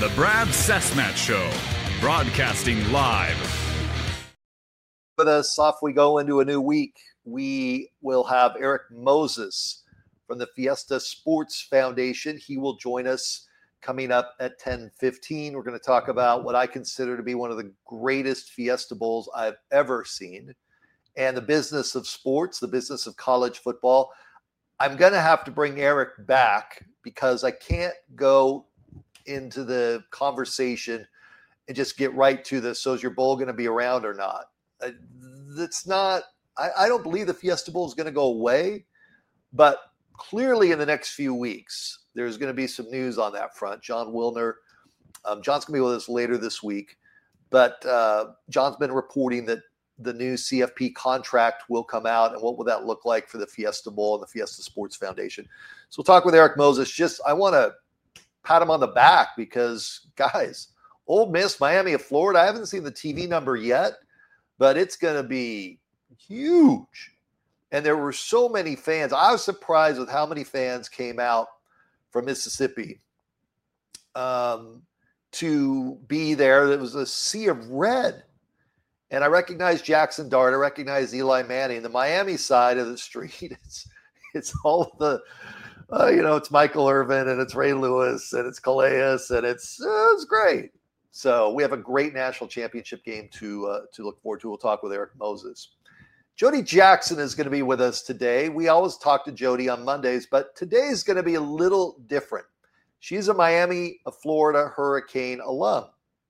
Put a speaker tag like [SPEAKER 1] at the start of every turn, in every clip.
[SPEAKER 1] The Brad Cessmat Show, broadcasting live.
[SPEAKER 2] With us, off we go into a new week. We will have Eric Moses from the Fiesta Sports Foundation. He will join us coming up at 10:15. We're going to talk about what I consider to be one of the greatest Fiesta Bowls I've ever seen, and the business of sports, the business of college football. I'm going to have to bring Eric back because I can't go into the conversation and just get right to this. So is your bowl going to be around or not? That's not, I don't believe the Fiesta Bowl is going to go away, but clearly in the next few weeks, there's going to be some news on that front. John Wilner, John's going to be with us later this week, but John's been reporting that the new CFP contract will come out, and what will that look like for the Fiesta Bowl and the Fiesta Sports Foundation. So we'll talk with Eric Moses. I want to pat him on the back because, guys, Ole Miss, Miami of Florida, I haven't seen the TV number yet, but it's going to be huge. And there were so many fans. I was surprised with how many fans came out from Mississippi to be there. There was a sea of red. And I recognize Jackson Dart. I recognize Eli Manning. The Miami side of the street, it's all the it's Michael Irvin and it's Ray Lewis and it's Calais and it's great. So we have a great national championship game to look forward to. We'll talk with Eric Moses. Jody Jackson is going to be with us today. We always talk to Jody on Mondays, but today is going to be a little different. She's a Miami of Florida Hurricane alum.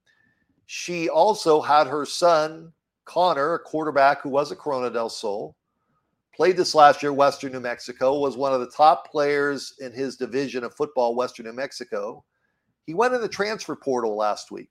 [SPEAKER 2] She also had her son, Connor, a quarterback who was a Corona del Sol, played this last year, Western New Mexico, was one of the top players in his division of football, Western New Mexico. He went in the transfer portal last week.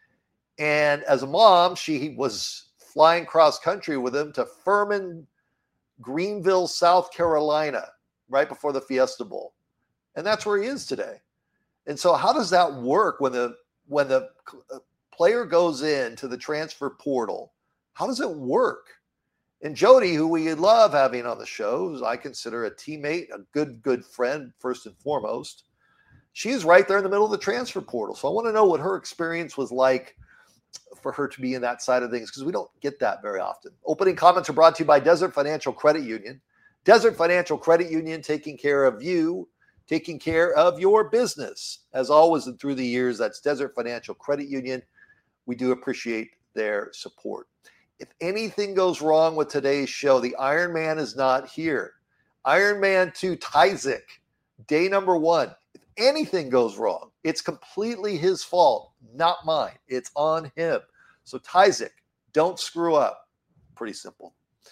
[SPEAKER 2] And as a mom, she was flying cross country with him to Furman, Greenville, South Carolina, right before the Fiesta Bowl. And that's where he is today. And so how does that work when the player goes into the transfer portal? How does it work? And Jody, who we love having on the show, who I consider a teammate, a good friend, first and foremost, she's right there in the middle of the transfer portal. So I want to know what her experience was like for her to be in that side of things, because we don't get that very often. Opening comments are brought to you by Desert Financial Credit Union. Desert Financial Credit Union, taking care of you, taking care of your business. As always and through the years, that's Desert Financial Credit Union. We do appreciate their support. If anything goes wrong with today's show, the Iron Man is not here. Iron Man 2 Tyzik, day number 1. If anything goes wrong, it's completely his fault, not mine. It's on him. So Tyzik, don't screw up. Pretty simple.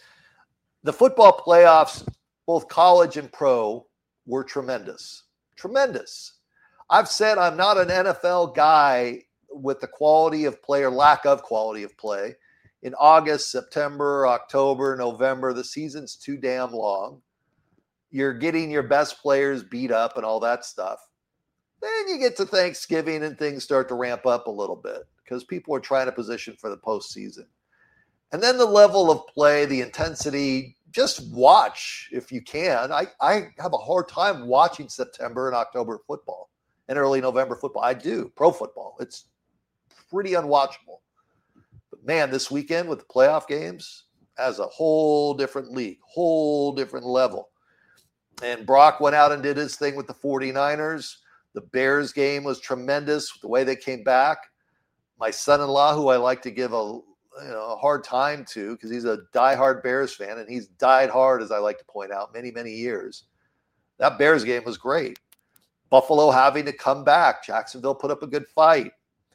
[SPEAKER 2] The football playoffs, both college and pro, were tremendous. Tremendous. I've said I'm not an NFL guy with the quality of play or lack of quality of play. In August, September, October, November, the season's too damn long. You're getting your best players beat up and all that stuff. Then you get to Thanksgiving and things start to ramp up a little bit because people are trying to position for the postseason. And then the level of play, the intensity, just watch if you can. I have a hard time watching September and October football and early November football. I do. Pro football. It's pretty unwatchable. But man, this weekend with the playoff games, as a whole different league, whole different level. And Brock went out and did his thing with the 49ers. The Bears game was tremendous, the way they came back. My son-in-law, who I like to give a hard time to because he's a diehard Bears fan, and he's died hard, as I like to point out, many, many years. That Bears game was great. Buffalo having to come back. Jacksonville put up a good fight.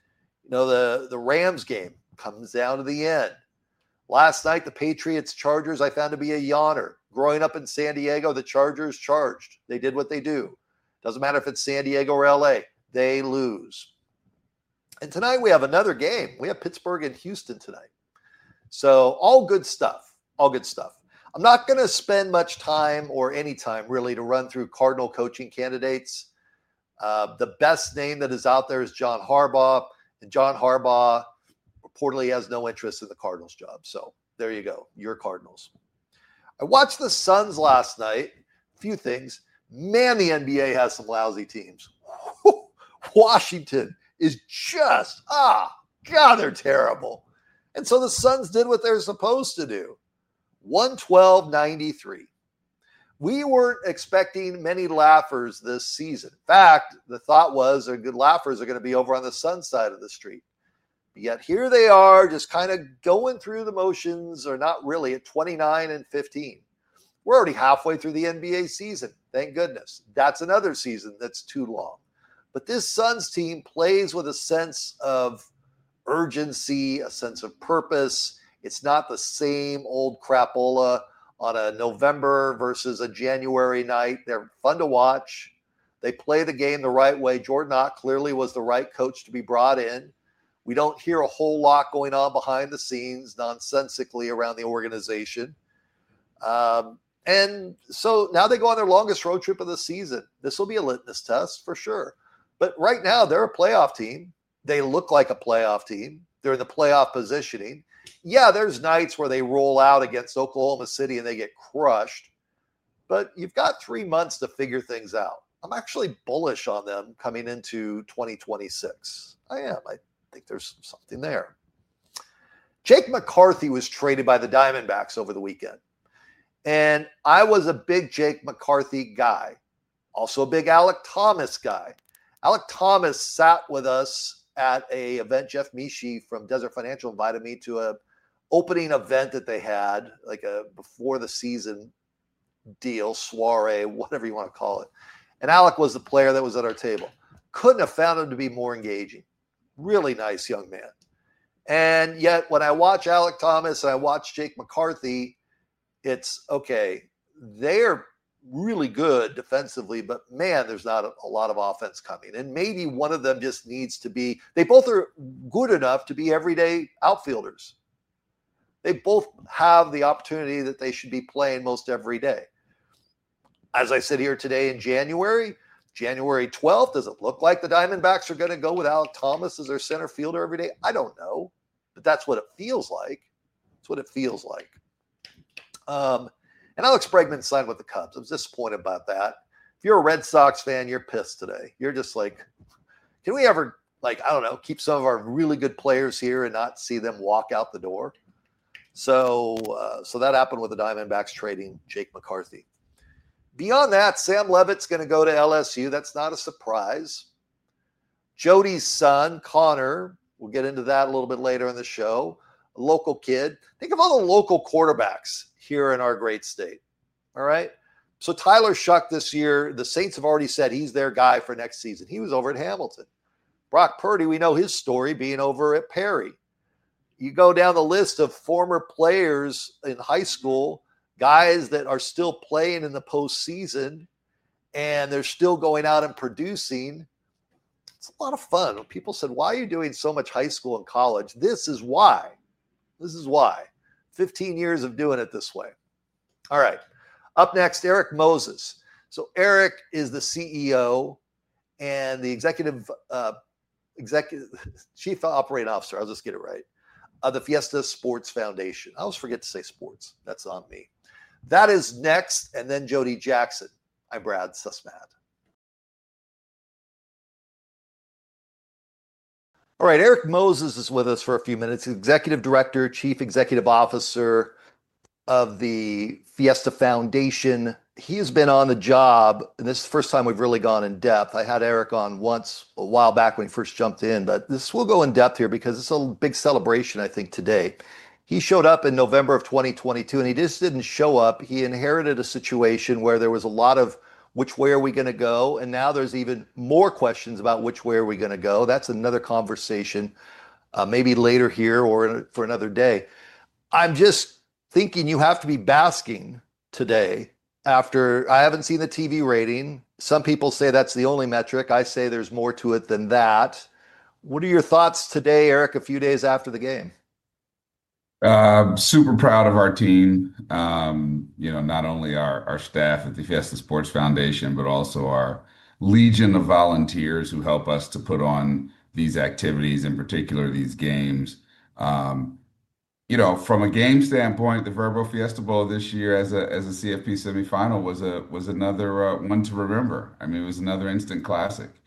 [SPEAKER 2] The Rams game comes down to the end. Last night, the Patriots-Chargers I found to be a yawner. Growing up in San Diego, the Chargers charged. They did what they do. Doesn't matter if it's San Diego or LA. They lose. And tonight we have another game. We have Pittsburgh and Houston tonight. So all good stuff. All good stuff. I'm not going to spend much time or any time really to run through Cardinal coaching candidates. The best name that is out there is John Harbaugh. And John Harbaugh reportedly has no interest in the Cardinals job. So there you go. Your Cardinals. I watched the Suns last night. A few things. Man, the NBA has some lousy teams. Washington is just, God, they're terrible. And so the Suns did what they're supposed to do. 112-93. We weren't expecting many laughers this season. In fact, the thought was the good laughers are going to be over on the Sun side of the street. Yet here they are just kind of going through the motions, or not really, at 29-15. We're already halfway through the NBA season. Thank goodness. That's another season that's too long. But this Suns team plays with a sense of urgency, a sense of purpose. It's not the same old crapola on a November versus a January night. They're fun to watch. They play the game the right way. Jordan Ott clearly was the right coach to be brought in. We don't hear a whole lot going on behind the scenes nonsensically around the organization. And so now they go on their longest road trip of the season. This will be a litmus test for sure. But right now, they're a playoff team. They look like a playoff team. They're in the playoff positioning. Yeah, there's nights where they roll out against Oklahoma City and they get crushed. But you've got 3 months to figure things out. I'm actually bullish on them coming into 2026. I am. I think there's something there. Jake McCarthy was traded by the Diamondbacks over the weekend. And I was a big Jake McCarthy guy. Also a big Alec Thomas guy. Alec Thomas sat with us at a event. Jeff Mishi from Desert Financial invited me to a opening event that they had, like a before the season deal, soiree, whatever you want to call it. And Alec was the player that was at our table. Couldn't have found him to be more engaging. Really nice young man. And yet when I watch Alec Thomas and I watch Jake McCarthy, it's okay. They're really good defensively, but man, there's not a lot of offense coming. And maybe one of them just needs to be, they both are good enough to be everyday outfielders. They both have the opportunity that they should be playing most every day. As I sit here today in January 12th, does it look like the Diamondbacks are going to go with Alec Thomas as their center fielder every day? I don't know, but that's what it feels like. That's what it feels like. And Alex Bregman signed with the Cubs. I was disappointed about that. If you're a Red Sox fan, you're pissed today. You're just like, can we ever, keep some of our really good players here and not see them walk out the door? So that happened with the Diamondbacks trading Jake McCarthy. Beyond that, Sam Levitt's going to go to LSU. That's not a surprise. Jody's son, Connor, we'll get into that a little bit later in the show. A local kid. Think of all the local quarterbacks here in our great state. All right. So Tyler Shuck this year, the Saints have already said he's their guy for next season. He was over at Hamilton. Brock Purdy, we know his story being over at Perry. You go down the list of former players in high school, guys that are still playing in the postseason, and they're still going out and producing. It's a lot of fun. When people said, why are you doing so much high school and college? This is why. 15 years of doing it this way. All right. Up next, Eric Moses. So Eric is the CEO and the executive chief operating officer. I'll just get it right. Of the Fiesta Sports Foundation. I always forget to say sports. That's on me. That is next. And then Jody Jackson. I'm Brad Sussman. All right, Eric Moses is with us for a few minutes. Executive Director, Chief Executive Officer of the Fiesta Foundation. He has been on the job, and this is the first time we've really gone in depth. I had Eric on once a while back when he first jumped in, but this will go in depth here because it's a big celebration, I think, today. He showed up in November of 2022, and he just didn't show up. He inherited a situation where there was a lot of which way are we going to go? And now there's even more questions about which way are we going to go. That's another conversation, maybe later here or for another day. I'm just thinking you have to be basking today after I haven't seen the TV rating. Some people say that's the only metric. I say there's more to it than that. What are your thoughts today, Eric, a few days after the game?
[SPEAKER 3] Super proud of our team. Not only our staff at the Fiesta Sports Foundation, but also our legion of volunteers who help us to put on these activities, in particular these games. From a game standpoint, the Verbo Fiesta Bowl this year as a CFP semifinal was another one to remember. I mean, it was another instant classic.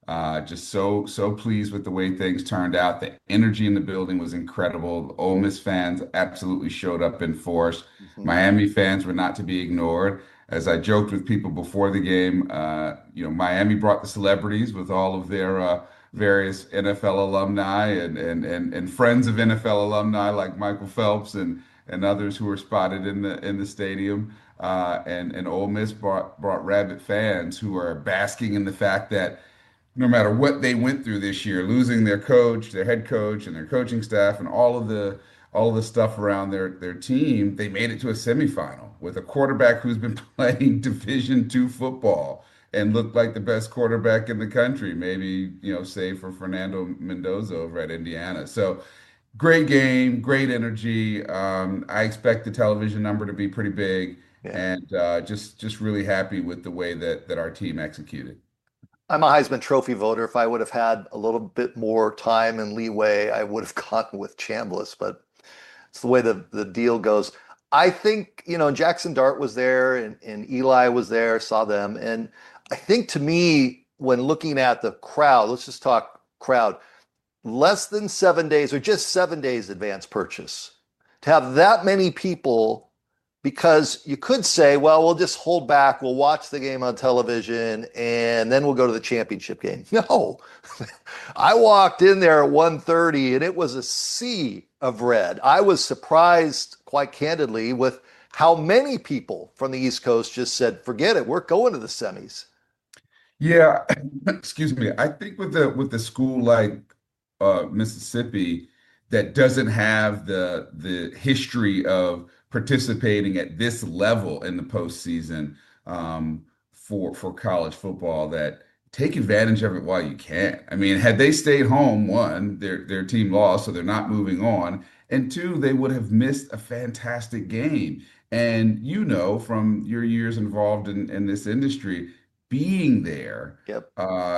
[SPEAKER 3] Just so pleased with the way things turned out. The energy in the building was incredible. The Ole Miss fans absolutely showed up in force.
[SPEAKER 2] Mhm.
[SPEAKER 3] Miami fans were not to be ignored. As I joked with people before the game, Miami brought the celebrities with all of their various NFL alumni and friends of NFL alumni like Michael Phelps and others who were spotted in the stadium. And Ole Miss brought rabid fans who are basking in the fact that no matter what they went through this year, losing their coach, their head coach, and their coaching staff, and all of the stuff around their team, they made it to a semifinal with a quarterback who's been playing Division II football and looked like the best quarterback in the country, maybe, save for Fernando Mendoza over at Indiana. So great game, great energy. I expect the television number to be pretty big,
[SPEAKER 2] Yeah.
[SPEAKER 3] and just really happy with the way that our team executed.
[SPEAKER 2] I'm a Heisman Trophy voter. If I would have had a little bit more time and leeway, I would have gone with Chambliss, but it's the way the deal goes. I think, Jackson Dart was there and Eli was there, saw them. And I think to me, when looking at the crowd, let's just talk crowd, less than 7 days or just 7 days advance purchase. To have that many people, because you could say, well, we'll just hold back, we'll watch the game on television, and then we'll go to the championship game. No, I walked in there at 1:30 and it was a sea of red. I was surprised, quite candidly, with how many people from the East Coast just said, forget it, we're going to the semis.
[SPEAKER 3] Yeah, excuse me. I think with the school like Mississippi that doesn't have the history of participating at this level in the postseason for college football, that take advantage of it while you can. I mean, had they stayed home, one, their team lost, so they're not moving on, and two, they would have missed a fantastic game. And from your years involved in this industry, being there
[SPEAKER 2] Yep.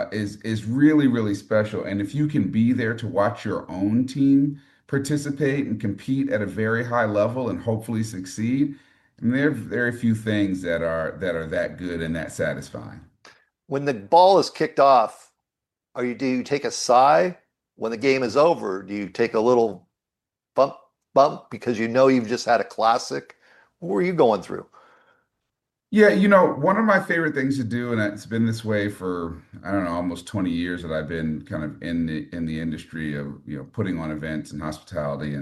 [SPEAKER 3] is really, really special. And if you can be there to watch your own team participate and compete at a very high level and hopefully succeed, I mean, there are very few things that are that good and that satisfying.
[SPEAKER 2] When the ball is kicked off, do you take a sigh? When the game is over, do you take a little bump bump because you've just had a classic? What were you going through?
[SPEAKER 3] Yeah, one of my favorite things to do, and it's been this way for, I don't know, almost 20 years that I've been kind of in the industry of, putting on events and hospitality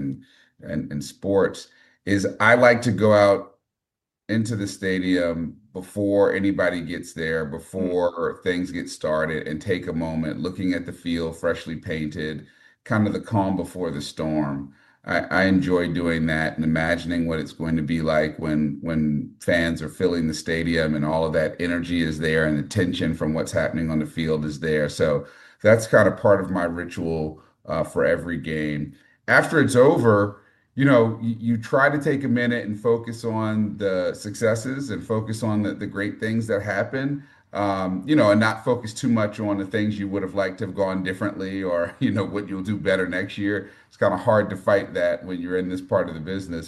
[SPEAKER 3] and sports, is I like to go out into the stadium before anybody gets there,
[SPEAKER 2] Mm.
[SPEAKER 3] before things get started, and take a moment looking at the field freshly painted, kind of the calm before the storm. I enjoy doing that and imagining what it's going to be like when fans are filling the stadium and all of that energy is there and the tension from what's happening on the field is there. So that's kind of part of my ritual for every game. After it's over, you try to take a minute and focus on the successes and focus on the great things that happen, and not focus too much on the things you would have liked to have gone differently or, what you'll do better next year. It's kind of hard to fight that when you're in this part of the business.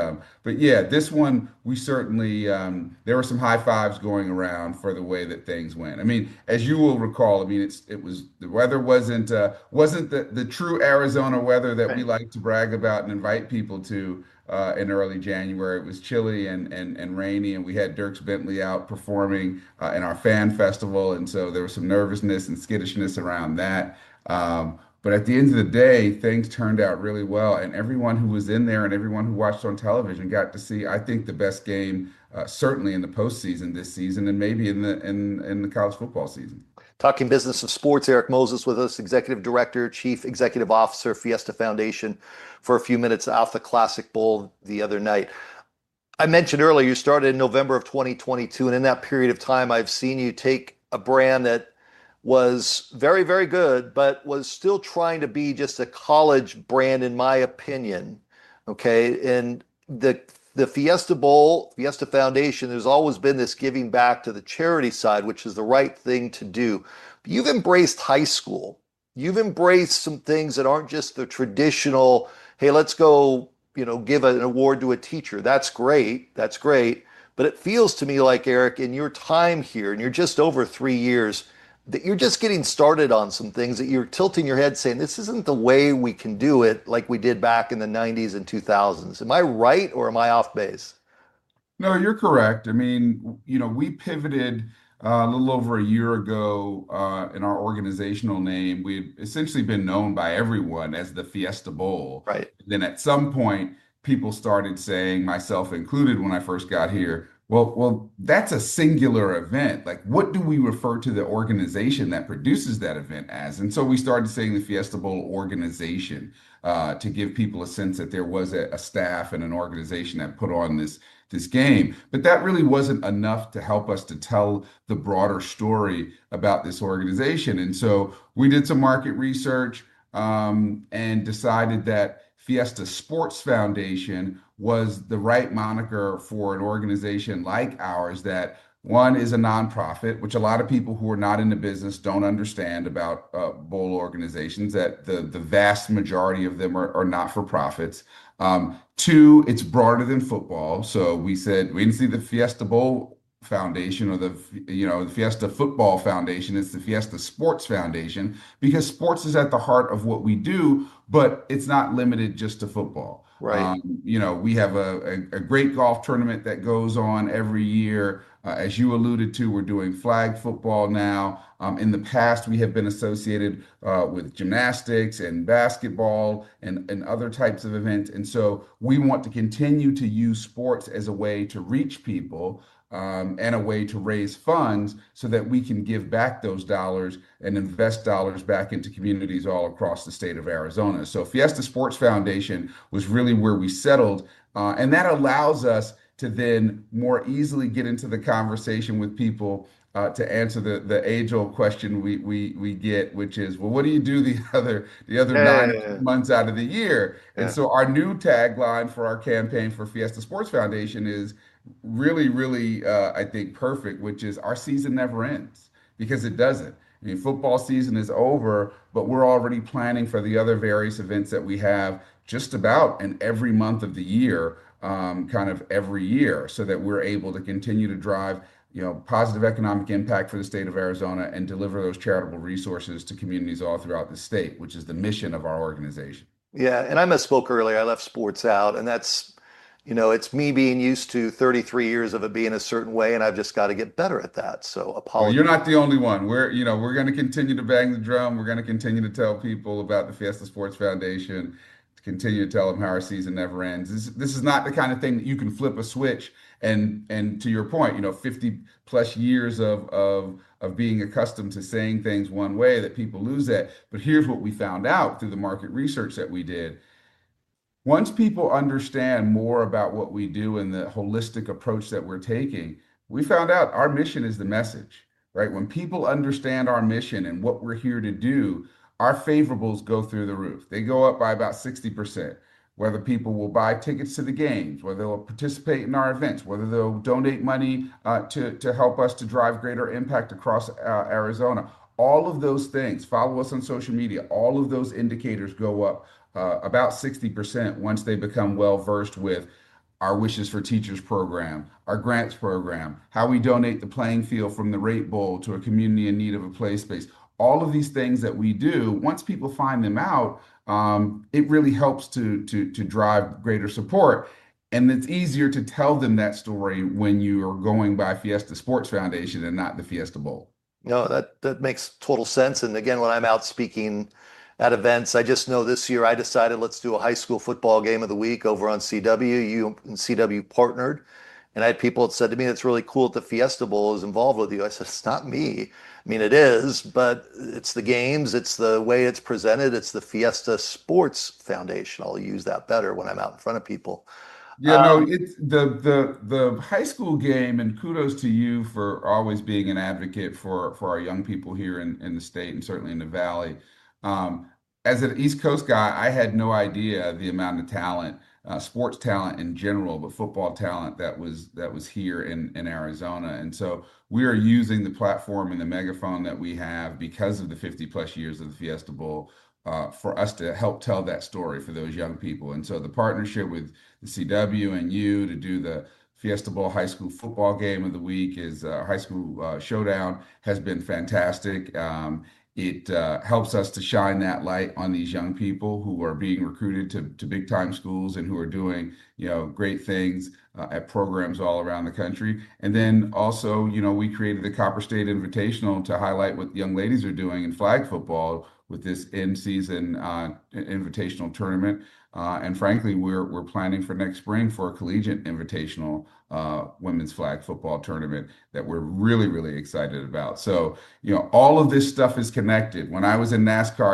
[SPEAKER 3] But yeah, this one, we certainly, there were some high fives going around for the way that things went. I mean, as you will recall, I mean, the weather wasn't the true Arizona weather that we
[SPEAKER 2] Right.
[SPEAKER 3] like to brag about and invite people to in early January. It was chilly and rainy, and we had Dierks Bentley out performing in our fan festival, and so there was some nervousness and skittishness around that. But at the end of the day, things turned out really well, and everyone who was in there and everyone who watched on television got to see, I think, the best game, certainly in the postseason this season, and maybe in the college football season.
[SPEAKER 2] Talking business of sports, Eric Moses with us, Executive Director, Chief Executive Officer, Fiesta Foundation, for a few minutes off the Classic Bowl the other night. I mentioned earlier you started in November of 2022, and in that period of time, I've seen you take a brand that was very, very good, but was still trying to be just a college brand, in my opinion. Okay. And the Fiesta Bowl, Fiesta Foundation, there's always been this giving back to the charity side, which is the right thing to do. But you've embraced high school. You've embraced some things that aren't just the traditional, hey, let's go, give an award to a teacher. That's great. That's great. But it feels to me like, Eric, in your time here, and you're just over 3 years, that you're just getting started on some things, that you're tilting your head saying, this isn't the way we can do it like we did back in the 90s and 2000s. Am I right or am I off base?
[SPEAKER 3] No, you're correct. I mean, we pivoted a little over a year ago in our organizational name. We'd essentially been known by everyone as the Fiesta Bowl.
[SPEAKER 2] Right.
[SPEAKER 3] Then at some point, people started saying, myself included, when I first got here, well, that's a singular event. Like, what do we refer to the organization that produces that event as? And so we started saying the Fiesta Bowl organization to give people a sense that there was a staff and an organization that put on this game. But that really wasn't enough to help us to tell the broader story about this organization. And so we did some market research and decided that Fiesta Sports Foundation was the right moniker for an organization like ours that, one, is a nonprofit, which a lot of people who are not in the business don't understand about bowl organizations, that the vast majority of them are not for profits. Two, it's broader than football. So we said we didn't see the Fiesta Bowl Foundation or the Fiesta Football Foundation. It's the Fiesta Sports Foundation because sports is at the heart of what we do, but it's not limited just to football.
[SPEAKER 2] Right.
[SPEAKER 3] We have a great golf tournament that goes on every year. As you alluded to, we're doing flag football now. In the past, we have been associated with gymnastics and basketball and other types of events. And so we want to continue to use sports as a way to reach people and a way to raise funds so that we can give back those dollars and invest dollars back into communities all across the state of Arizona. So Fiesta Sports Foundation was really where we settled. And that allows us to then more easily get into the conversation with people to answer the age-old question we get, which is, well, what do you do the other nine months out of the year? And so our new tagline for our campaign for Fiesta Sports Foundation is really, really, I think, perfect, which is our season never ends, because it doesn't. I mean, football season is over, but we're already planning for the other various events that we have just about in every month of the year, kind of every year, so that we're able to continue to drive positive economic impact for the state of Arizona and deliver those charitable resources to communities all throughout the state, which is the mission of our organization.
[SPEAKER 2] Yeah, and I misspoke earlier. I left sports out, and that's, it's me being used to 33 years of it being a certain way, and I've just got to get better at that. So
[SPEAKER 3] Well,
[SPEAKER 2] apologies.
[SPEAKER 3] you're not the only one. We're going to continue to bang the drum. We're going to continue to tell people about the Fiesta Sports Foundation, to continue to tell them how our season never ends. This is not the kind of thing that you can flip a switch and to your point, 50 plus years of being accustomed to saying things one way, that people lose that. But here's what we found out through the market research that we did. Once people understand more about what we do and the holistic approach that we're taking, we found out our mission is the message, right? When people understand our mission and what we're here to do, our favorables go through the roof. They go up by about 60%. Whether people will buy tickets to the games, whether they'll participate in our events, whether they'll donate money to help us to drive greater impact across Arizona. All of those things, follow us on social media, all of those indicators go up about 60% once they become well versed with our Wishes for Teachers program, our grants program, how we donate the playing field from the Rate Bowl to a community in need of a play space. All of these things that we do, once people find them out, it really helps to drive greater support. And it's easier to tell them that story when you are going by Fiesta Sports Foundation and not the Fiesta Bowl.
[SPEAKER 2] No, that makes total sense. And again, when I'm out speaking at events, I just know this year I decided let's do a high school football game of the week over on CW. You and CW partnered. And I had people that said to me, it's really cool that the Fiesta Bowl is involved with you. I said, it's not me. I mean, it is, but it's the games, it's the way it's presented, it's the Fiesta Sports Foundation. I'll use that better when I'm out in front of people.
[SPEAKER 3] Yeah, no, it's the high school game, and kudos to you for always being an advocate for our young people here in the state and certainly in the Valley. As an East Coast guy, I had no idea the amount of talent, sports talent in general, but football talent that was here in Arizona. And so we are using the platform and the megaphone that we have because of the 50 plus years of the Fiesta Bowl for us to help tell that story for those young people. And so the partnership with the CW and you to do the Fiesta Bowl high school football game of the week is high school showdown has been fantastic. It helps us to shine that light on these young people who are being recruited to big time schools and who are doing, great things at programs all around the country. And then also, we created the Copper State Invitational to highlight what young ladies are doing in flag football with this in-season invitational tournament. And frankly, we're planning for next spring for a collegiate invitational women's flag football tournament that we're really, really excited about. So, all of this stuff is connected. When I was in NASCAR,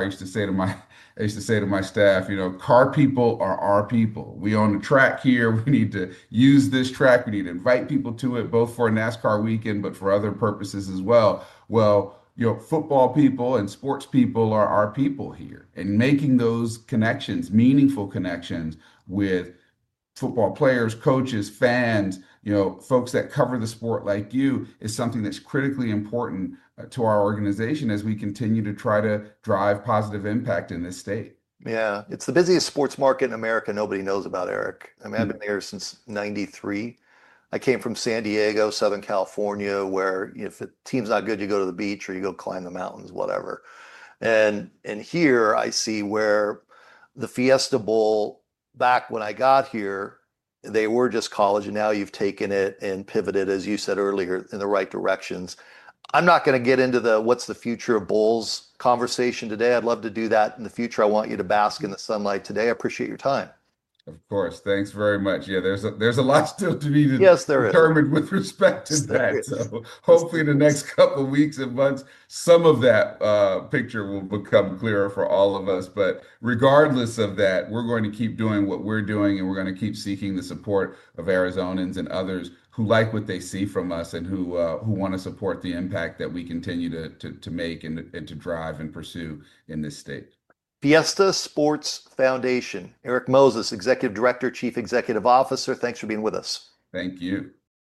[SPEAKER 3] I used to say to my staff, car people are our people. We own a track here. We need to use this track. We need to invite people to it, both for a NASCAR weekend, but for other purposes as well. Well, football people and sports people are our people here, and making those connections, meaningful connections with football players, coaches, fans, folks that cover the sport like you is something that's critically important to our organization as we continue to try to drive positive impact in this state.
[SPEAKER 2] Yeah, it's the busiest sports market in America nobody knows about, Eric. I mean, I've been here since 93. I came from San Diego, Southern California, where if a team's not good, you go to the beach or you go climb the mountains, whatever. And here I see where the Fiesta Bowl, back when I got here, they were just college, and now you've taken it and pivoted, as you said earlier, in the right directions. I'm not going to get into the what's the future of bowls conversation today. I'd love to do that in the future. I want you to bask in the sunlight today. I appreciate your time.
[SPEAKER 3] Of course, thanks very much. Yeah, there's a lot still to be
[SPEAKER 2] Yes, there is.
[SPEAKER 3] determined with respect to
[SPEAKER 2] Yes, there
[SPEAKER 3] that.
[SPEAKER 2] is.
[SPEAKER 3] So
[SPEAKER 2] Yes,
[SPEAKER 3] hopefully, in the
[SPEAKER 2] there is.
[SPEAKER 3] next couple of weeks and months, some of that picture will become clearer for all of us. But regardless of that, we're going to keep doing what we're doing, and we're going to keep seeking the support of Arizonans and others who like what they see from us and who want to support the impact that we continue to make and to drive and pursue in this state.
[SPEAKER 2] Fiesta Sports Foundation. Eric Moses, Executive Director, Chief Executive Officer. Thanks for being with us.
[SPEAKER 3] Thank you.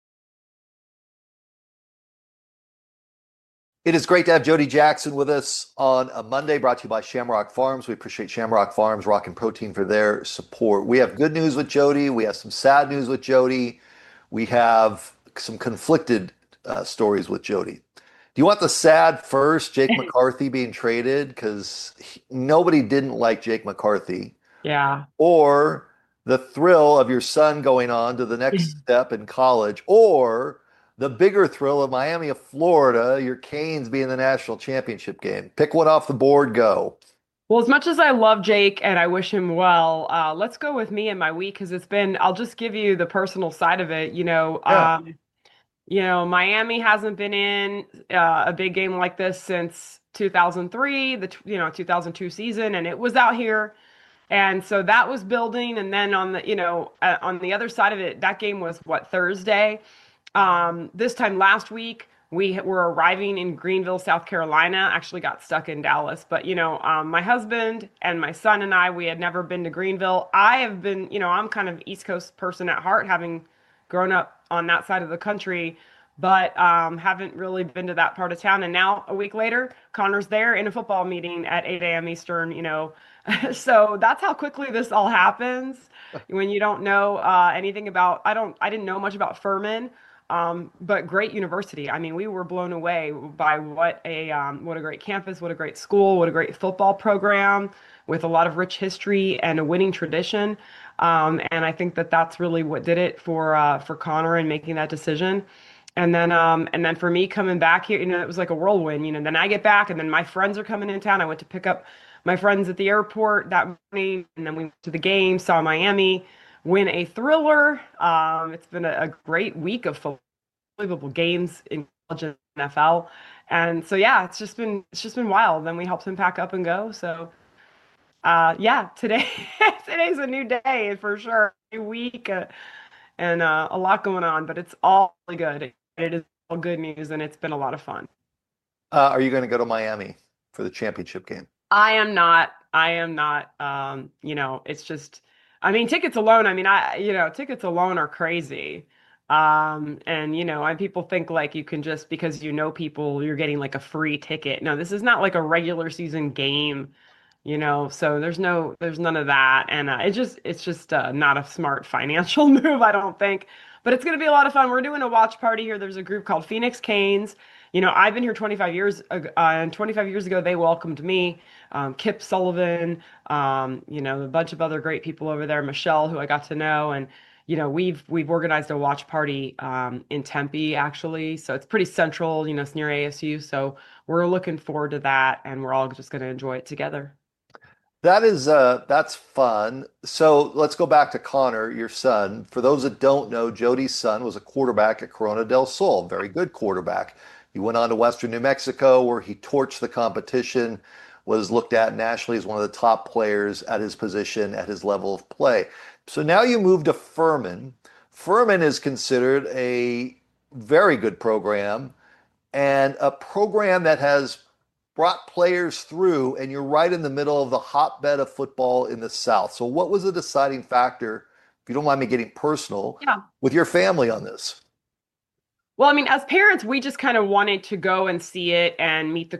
[SPEAKER 2] It is great to have Jody Jackson with us on a Monday, brought to you by Shamrock Farms. We appreciate Shamrock Farms, Rock and Protein, for their support. We have good news with Jody. We have some sad news with Jody. We have some conflicted stories with Jody. Do you want the sad first, Jake McCarthy being traded? Because nobody didn't like Jake McCarthy.
[SPEAKER 4] Yeah.
[SPEAKER 2] Or the thrill of your son going on to the next step in college, or the bigger thrill of Miami of Florida, your Canes being the national championship game. Pick one off the board, go.
[SPEAKER 4] Well, as much as I love Jake and I wish him well, let's go with me and my week, because I'll just give you the personal side of it.
[SPEAKER 2] Yeah.
[SPEAKER 4] Miami hasn't been in a big game like this since 2003, the 2002 season, and it was out here. And so that was building. And then on the other side of it, that game was Thursday. This time last week, we were arriving in Greenville, South Carolina. Actually got stuck in Dallas, but my husband and my son and we had never been to Greenville. I have been, I'm kind of East Coast person at heart, having grown up on that side of the country, but haven't really been to that part of town. And now a week later, Connor's there in a football meeting at 8 a.m. Eastern, So that's how quickly this all happens when you don't know anything about, I didn't know much about Furman, but great university. I mean, we were blown away by what a great campus, what a great school, what a great football program with a lot of rich history and a winning tradition. And I think that that's really what did it for Connor and making that decision. And then for me coming back here, it was like a whirlwind. Then I get back, and then my friends are coming in town. I went to pick up my friends at the airport that morning, and then we went to the game, saw Miami win a thriller. It's been a great week of unbelievable games in college and NFL. And so, yeah, it's just been wild. Then we helped him pack up and go. So, today's a new day for sure, new week, and a lot going on, but it's all really good. It is all good news, and it's been a lot of fun.
[SPEAKER 2] Are you going to go to Miami for the championship game?
[SPEAKER 4] I am not. It's just, tickets alone, tickets alone are crazy. And people think like you can just, because people, you're getting like a free ticket. No, this is not like a regular season game. So there's none of that. And it's just not a smart financial move, I don't think. But it's going to be a lot of fun. We're doing a watch party here. There's a group called Phoenix Canes. I've been here 25 years, and 25 years ago, they welcomed me, Kip Sullivan, a bunch of other great people over there, Michelle, who I got to know. And, we've organized a watch party, in Tempe, actually. So it's pretty central, it's near ASU. So we're looking forward to that, and we're all just going to enjoy it together.
[SPEAKER 2] That's fun. So let's go back to Connor, your son. For those that don't know, Jody's son was a quarterback at Corona del Sol, very good quarterback. He went on to Western New Mexico where he torched the competition, was looked at nationally as one of the top players at his position, at his level of play. So now you move to Furman. Furman is considered a very good program and a program that has brought players through, and you're right in the middle of the hotbed of football in the South. So what was the deciding factor, if you don't mind me getting personal,
[SPEAKER 4] Yeah.
[SPEAKER 2] with your family on this?
[SPEAKER 4] Well, I mean, as parents, we just kind of wanted to go and see it and meet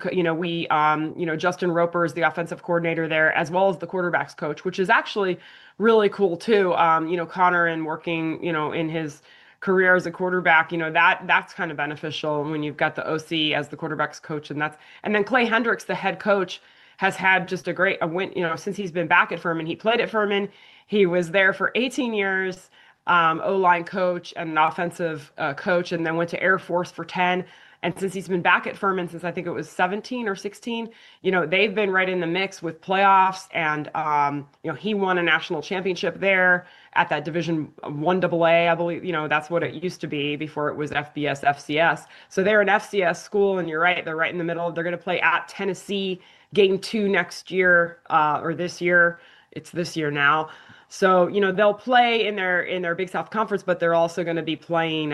[SPEAKER 4] Justin Roper is the offensive coordinator there, as well as the quarterbacks coach, which is actually really cool too. Connor and working, in his career as a quarterback, that's kind of beneficial when you've got the OC as the quarterbacks coach, and then Clay Hendricks, the head coach, has had just a win, since he's been back at Furman. He played at Furman. He was there for 18 years. O-line coach and an offensive coach, and then went to Air Force for 10. And since he's been back at Furman since I think it was 17 or 16, they've been right in the mix with playoffs. And, he won a national championship there at that Division 1 AA, I believe, that's what it used to be before it was FBS, FCS. So they're an FCS school, and you're right, they're right in the middle. They're going to play at Tennessee game 2 next year, or this year. It's this year now. So, they'll play in their Big South Conference, but they're also going to be playing,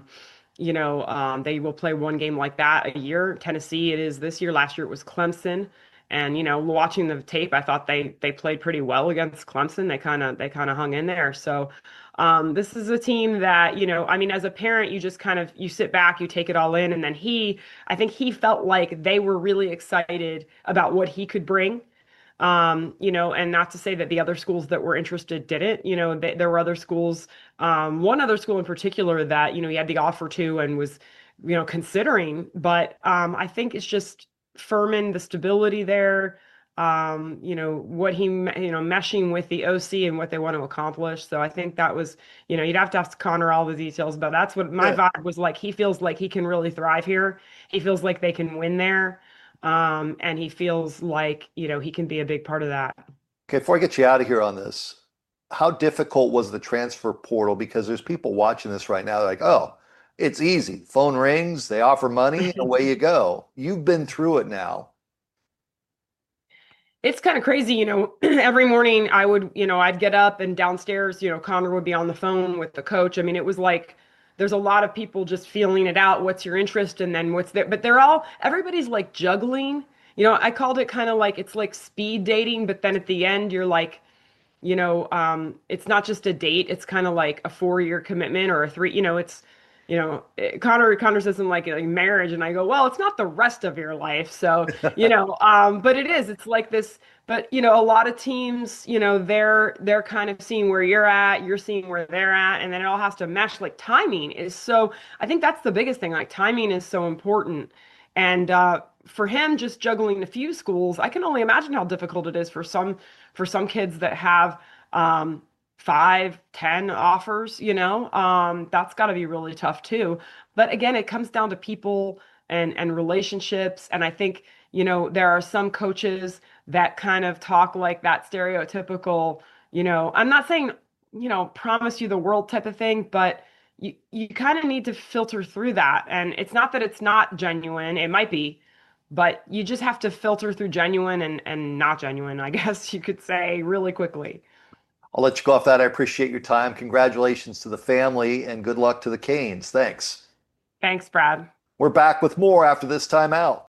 [SPEAKER 4] they will play one game like that a year. Tennessee, it is this year. Last year it was Clemson. And, watching the tape, I thought they played pretty well against Clemson. They kind of hung in there. So, this is a team that, as a parent, you just you sit back, you take it all in. And then I think he felt like they were really excited about what he could bring. And not to say that the other schools that were interested didn't, there were other schools, one other school in particular that, he had the offer to and was, considering, but, I think it's just Furman, the stability there, what meshing with the OC and what they want to accomplish. So I think that was, you'd have to ask Connor all the details, but that's what my vibe was like. He feels like he can really thrive here. He feels like they can win there. And he feels like, he can be a big part of that.
[SPEAKER 2] Okay, before I get you out of here on this, how difficult was the transfer portal? Because there's people watching this right now, they're like, oh, it's easy. Phone rings, they offer money, and away you go. You've been through it now.
[SPEAKER 4] It's kind of crazy, every morning I'd get up and downstairs, Connor would be on the phone with the coach. I mean, it was like, there's a lot of people just feeling it out. What's your interest? And then what's there? But everybody's like juggling. I called it kind of like, it's like speed dating, but then at the end, you're like, it's not just a date. It's kind of like a 4-year commitment or a 3, Connor says something like marriage. And I go, well, it's not the rest of your life. So, but it is, it's like this, but a lot of teams, they're kind of seeing where you're seeing where they're at, and then it all has to mesh. Like timing is so, I think that's the biggest thing. Like timing is so important. And, for him, just juggling a few schools, I can only imagine how difficult it is for some kids that have, 5, 10 offers, that's got to be really tough too. But again, it comes down to people and relationships. And I think, there are some coaches that kind of talk like that stereotypical, I'm not saying, promise you the world type of thing, but you kind of need to filter through that. And it's not that it's not genuine. It might be, but you just have to filter through genuine and not genuine, I guess you could say, really quickly.
[SPEAKER 2] I'll let you go off that. I appreciate your time. Congratulations to the family and good luck to the Canes. Thanks.
[SPEAKER 4] Thanks, Brad.
[SPEAKER 2] We're back with more after this timeout.